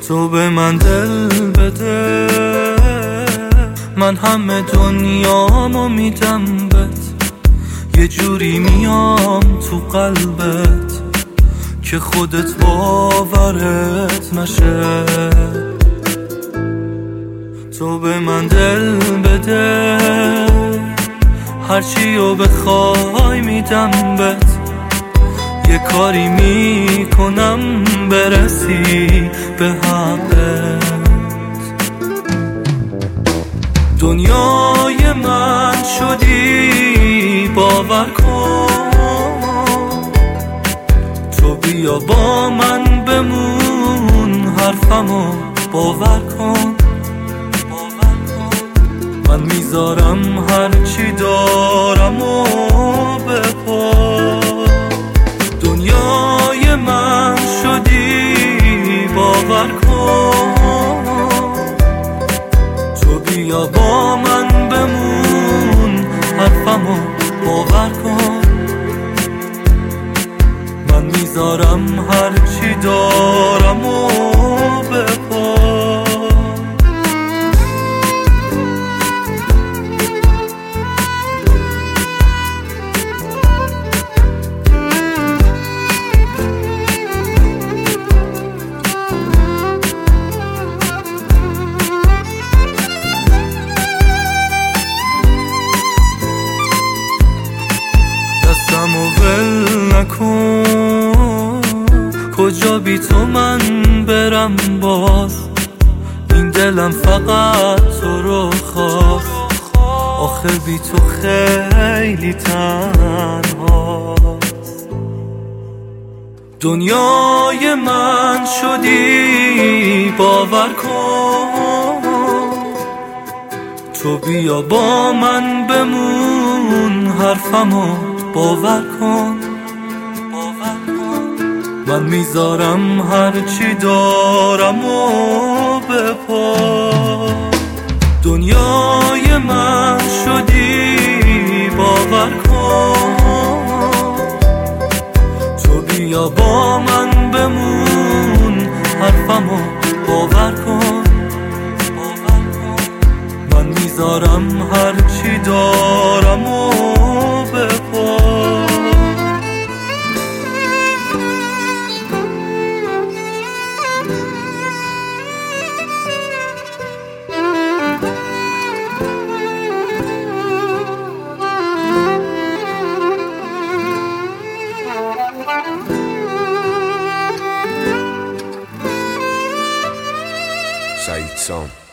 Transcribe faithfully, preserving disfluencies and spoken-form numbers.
تو به من دل بده، من همه دنیامو میدم بهت، یه جوری میام تو قلبت که خودت باورت نشه. تو به من دل بده، هرچی رو بخوای میدم بهت، یه کاری میکنم برسی به حقت. دنیای من شدی باور کن، تو بیا با من بمون، حرفمو باور کن. من میذارم هرچی دارم و بپا. دنیای من شدی باور کن، تو بیا با من بمون، حرفمو باور کن. من میذارم هرچی دارم و بپا. دستمو ول نکن، کجا بی تو من برم باز، این دلم فقط تو رو خواست، آخه بی تو خیلی تنهاست. دنیای من شدی باور کن، تو بیا با من بمون، حرفمو باور کن. من میذارم هرچی دارم و بپا. دنیای من شدی باور کن، تو بیا با من بمون، حرفمو باور کن. من میذارم هرچی دارم و بپا. سعید سام.